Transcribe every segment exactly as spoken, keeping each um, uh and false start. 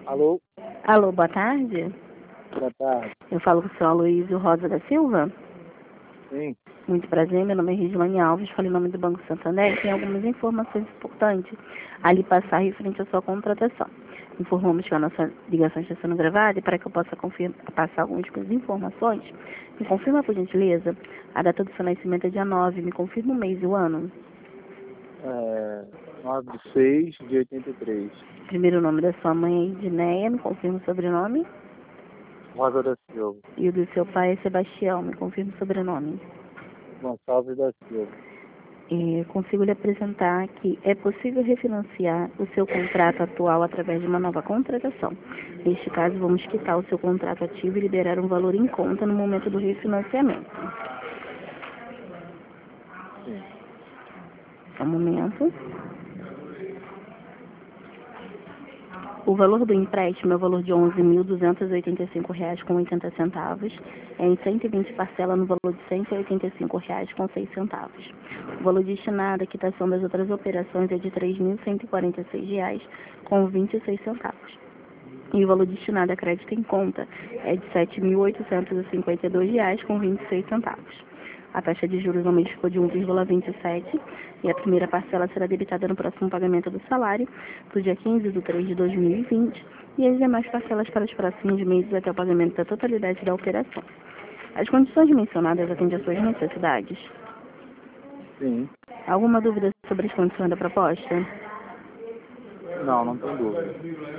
Alô? Alô, boa tarde. Boa tarde. Eu falo com o senhor Aloysio Rosa da Silva. Sim. Muito prazer, meu nome é Regiane Alves, falo em nome do Banco Santander e tem algumas informações importantes a lhe passar referente à sua contratação. Informamos que a nossa ligação está sendo gravada e para que eu possa confirma, passar algumas informações, me confirma, por gentileza, a data do seu nascimento é dia nove, me confirma o mês e o ano. É, nove de seis de oitenta e três. Primeiro nome da sua mãe é Edneia, me confirma o sobrenome. Rosa da Silva. E o do seu pai é Sebastião, me confirma o sobrenome. Gonçalves da Silva. É, consigo lhe apresentar que é possível refinanciar o seu contrato atual através de uma nova contratação. Neste caso, vamos quitar o seu contrato ativo e liberar um valor em conta no momento do refinanciamento. Sim. Só um momento. O valor do empréstimo é o valor de onze mil duzentos e oitenta e cinco reais com oitenta centavos, é em cento e vinte parcelas no valor de cento e oitenta e cinco reais com seis centavos. O valor destinado à quitação das outras operações é de três mil cento e quarenta e seis reais com vinte e seis centavos. E o valor destinado a crédito em conta é de sete mil oitocentos e cinquenta e dois reais com vinte e seis centavos. A taxa de juros ao mês ficou de um vírgula vinte e sete e a primeira parcela será debitada no próximo pagamento do salário, do dia quinze de três de dois mil e vinte, e as demais parcelas para os próximos meses até o pagamento da totalidade da operação. As condições mencionadas atendem às suas necessidades? Sim. Alguma dúvida sobre as condições da proposta? Não, não tem dúvida.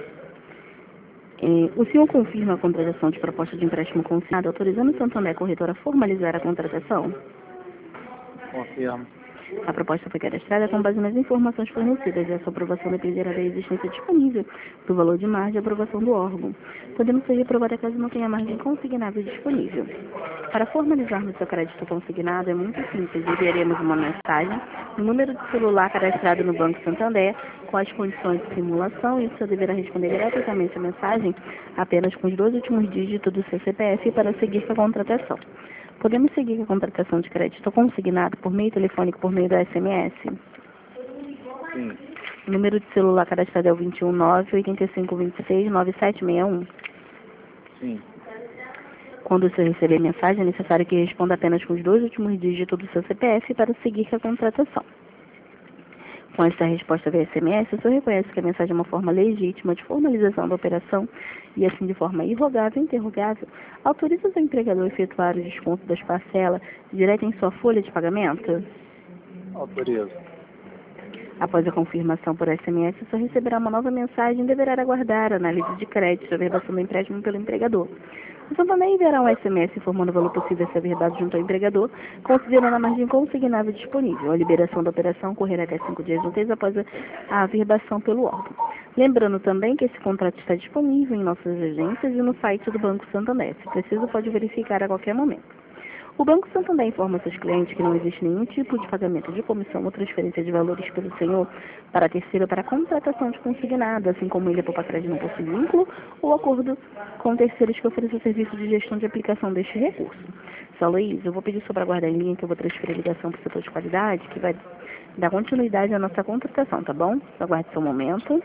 É, o senhor confirma a contratação de proposta de empréstimo consignado, autorizando o Santander Corretora a formalizar a contratação? Confirmo. A proposta foi cadastrada com base nas informações fornecidas e a sua aprovação dependerá da existência disponível do valor de margem de aprovação do órgão, podendo ser reprovada caso não tenha margem consignável disponível. Para formalizarmos seu crédito consignado é muito simples, enviaremos uma mensagem no número de celular cadastrado no Banco Santander com as condições de simulação e o senhor deverá responder gratuitamente a mensagem apenas com os dois últimos dígitos do seu C P F para seguir com a contratação. Podemos seguir com a contratação de crédito consignado por meio telefônico por meio do S M S? Sim. O número de celular cadastrado é o dois um nove, oito cinco dois seis, nove sete seis um. Sim. Quando o senhor receber a mensagem, é necessário que responda apenas com os dois últimos dígitos do seu C P F para seguir com a contratação. Com esta resposta via S M S, o senhor reconhece que a mensagem é uma forma legítima de formalização da operação e, assim, de forma irrogável e interrogável, autoriza o seu empregador a efetuar o desconto das parcelas direto em sua folha de pagamento? Autorizo. Após a confirmação por S M S, o senhor receberá uma nova mensagem e deverá aguardar a análise de crédito e averbação do empréstimo pelo empregador. O Santander enviará um S M S informando o valor possível a ser averbado junto ao empregador, considerando a margem consignável disponível. A liberação da operação ocorrerá até cinco dias úteis após a, a averbação pelo órgão. Lembrando também que esse contrato está disponível em nossas agências e no site do Banco Santander. Se preciso, pode verificar a qualquer momento. O Banco Santander informa seus clientes que não existe nenhum tipo de pagamento de comissão ou transferência de valores pelo senhor para terceiro para a contratação de consignado, assim como ele poupa crédito não possui vínculo ou acordo com terceiros que ofereçam serviço de gestão de aplicação deste recurso. Só, Luiz, eu vou pedir só para guardar em linha que eu vou transferir a ligação para o setor de qualidade, que vai dar continuidade à nossa contratação, tá bom? Aguarde só um momento.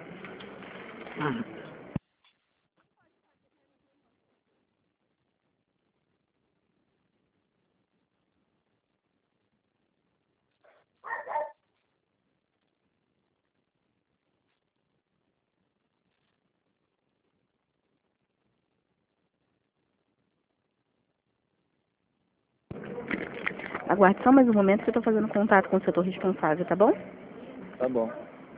Aguarde só mais um momento que eu estou fazendo contato com o setor responsável, tá bom? Tá bom.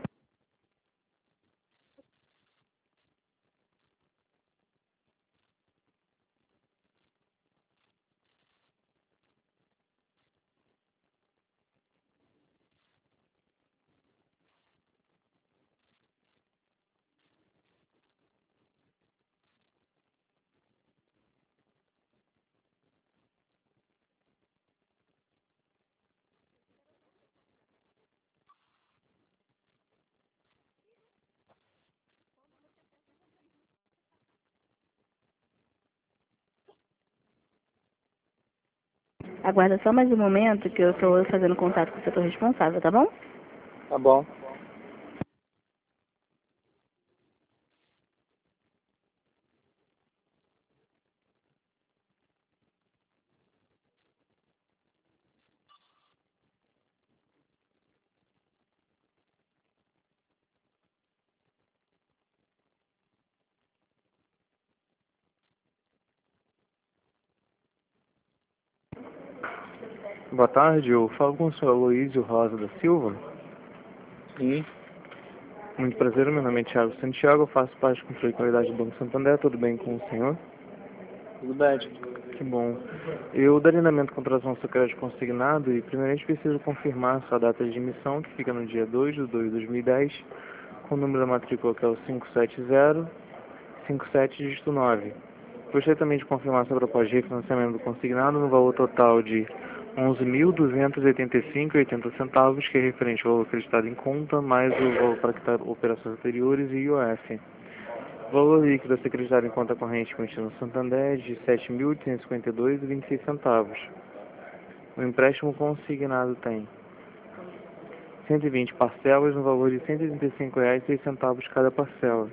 Aguarda só mais um momento que eu estou fazendo contato com o setor responsável, tá bom? Tá bom. Boa tarde, eu falo com o senhor Aloysio Rosa da Silva. Sim, Muito prazer, meu nome é Thiago Santiago, eu faço parte do Controle de Qualidade do Banco Santander, tudo bem com o senhor? tudo bem. Que bom. Eu daria andamento com contratação do seu crédito consignado e primeiramente preciso confirmar sua data de emissão, que fica no dia dois de dois de dois mil e dez, com o número da matrícula que é o cinco sete zero cinco sete dígito nove. Gostaria também de confirmar sua proposta de refinanciamento do consignado no valor total de onze mil duzentos e oitenta e cinco reais e oitenta centavos, que é referente ao valor acreditado em conta, mais o valor para quitar operações anteriores e I O F. Valor líquido a ser acreditado em conta corrente contido no Santander de sete mil oitocentos e cinquenta e dois reais e vinte e seis centavos. O empréstimo consignado tem cento e vinte parcelas no valor de cento e trinta e cinco reais e seis centavos cada parcela.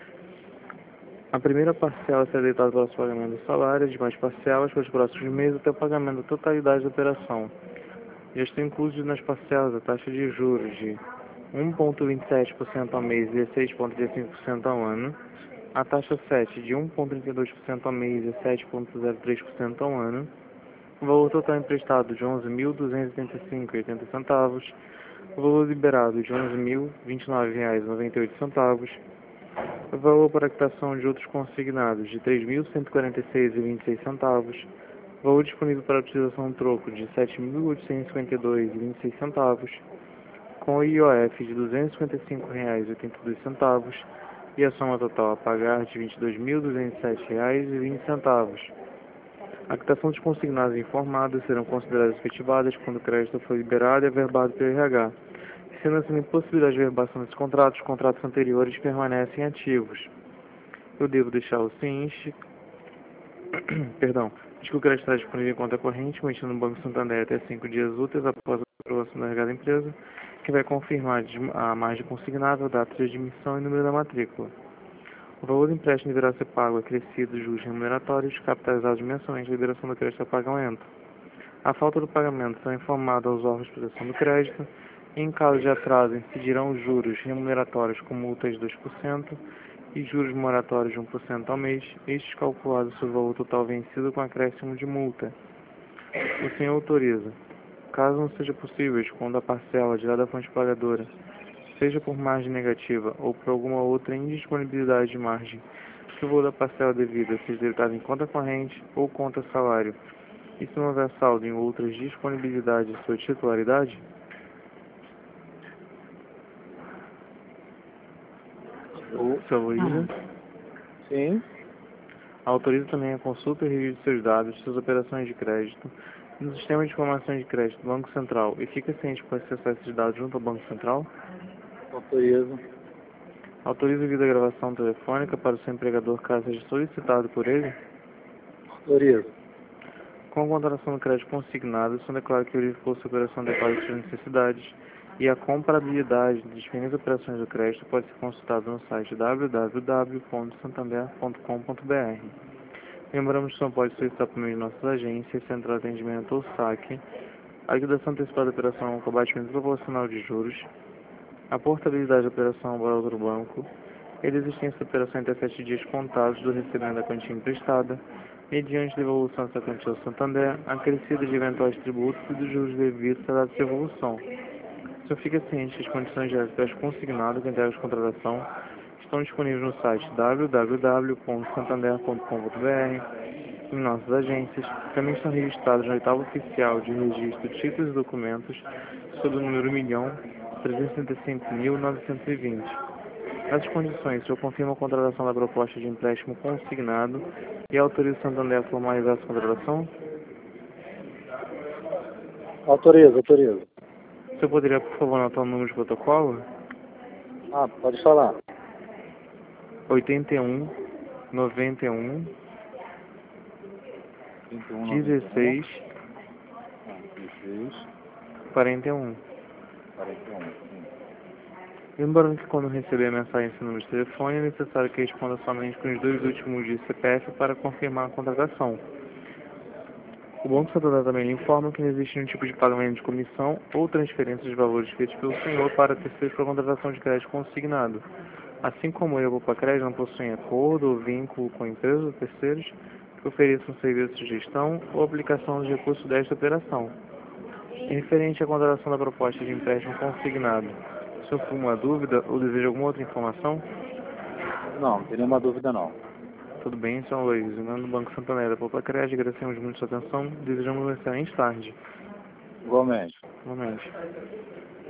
A primeira parcela será deitada pelo pagamento do salário, as demais parcelas para os próximos meses até o pagamento da totalidade da operação. Já estão inclusos nas parcelas a taxa de juros de um vírgula vinte e sete por cento ao mês e dezesseis vírgula trinta e cinco por cento ao ano, a taxa sete de um vírgula trinta e dois por cento ao mês e sete vírgula zero três por cento ao ano, o valor total emprestado de onze mil duzentos e oitenta e cinco reais e oitenta centavos, o valor liberado de onze mil vinte e nove reais e noventa e oito centavos, o valor para quitação de outros consignados de três mil cento e quarenta e seis reais e vinte e seis centavos, o valor disponível para utilização troco de sete mil oitocentos e cinquenta e dois reais e vinte e seis centavos, com o I O F de duzentos e cinquenta e cinco reais e oitenta e dois centavos e a soma total a pagar de vinte e dois mil duzentos e sete reais e vinte centavos. A quitação dos consignados informados serão consideradas efetivadas quando o crédito for liberado e averbado pelo R H. Sendo assim impossibilidade de averbação desses contratos, os contratos anteriores permanecem ativos. Eu devo deixar o seguinte, perdão, diz que o crédito está disponível em conta corrente, mantido no Banco Santander até cinco dias úteis após a aprovação da R H da empresa, que vai confirmar a margem consignável, data de admissão e número da matrícula. O valor do empréstimo deverá ser pago acrescido de juros remuneratórios, capitalizados mensalmente à liberação do crédito a pagamento. A falta do pagamento será informada aos órgãos de proteção do crédito. Em caso de atraso, incidirão juros remuneratórios com multas de dois por cento e juros moratórios de um por cento ao mês, estes calculados sobre o valor total vencido com acréscimo de multa. O senhor autoriza, caso não seja possível, quando a parcela dirá da fonte pagadora, seja por margem negativa ou por alguma outra indisponibilidade de margem, que o valor da parcela devida seja debitado em conta corrente ou conta salário, e se não houver saldo em outras disponibilidades de sua titularidade, seu Luísa, Sim, autoriza também a consulta e registro de seus dados, suas operações de crédito, no sistema de informações de crédito do Banco Central e fica ciente para acessar esses dados junto ao Banco Central. autorizo. Autoriza a vida gravação telefônica para o seu empregador caso seja solicitado por ele. Autorizo. Com a contratação do crédito consignado, são declaro que verificou sua operação adequada às suas necessidades e a comparabilidade das diferentes operações do crédito pode ser consultada no site w w w ponto santander ponto com ponto b r. Lembramos que o senhor pode solicitar por meio de nossas agências, central de atendimento ou saque, a liquidação antecipada da operação com abatimento proporcional de juros, a portabilidade da operação para outro banco, e a existência da operação em até sete dias contados do recebimento da quantia emprestada, mediante devolução dessa quantia ao Santander, acrescida de eventuais tributos e dos juros devidos à data de devolução. O senhor fica ciente que as condições de crédito consignado que entrega de contratação estão disponíveis no site w w w ponto santander ponto com ponto b r, em nossas agências, que também estão registrados na oitava oficial de registro de títulos e documentos sob o número um milhão trezentos e setenta e cinco mil novecentos e vinte. Nessas condições, o senhor confirma a contratação da proposta de empréstimo consignado e autoriza o Santander a formalizar essa contratação? Autorizo, autorizo. O senhor poderia, por favor, anotar o número de protocolo? Ah, pode falar. oitenta e um, noventa e um, trinta e um, dezesseis, dezesseis, quarenta e um. quarenta e um. Sim. Lembrando que quando receber a mensagem em seu número de telefone, é necessário que responda somente com os dois últimos dígitos C P F para confirmar a contratação. O Banco Santander também lhe informa que não existe nenhum tipo de pagamento de comissão ou transferência de valores feitos pelo senhor para terceiros para a contratação de crédito consignado. Assim como eu, a Crédito não possuem acordo ou vínculo com empresas ou terceiros que ofereçam serviços de gestão ou aplicação de recursos desta operação. Referente à contratação da proposta de empréstimo consignado, o senhor tem uma dúvida ou deseja alguma outra informação? Não, não tem nenhuma dúvida não. Tudo bem, senhor Luiz. Em nome do Banco Santander da Popular Crédito, agradecemos muito sua atenção. Desejamos uma excelente tarde. Igualmente. Igualmente.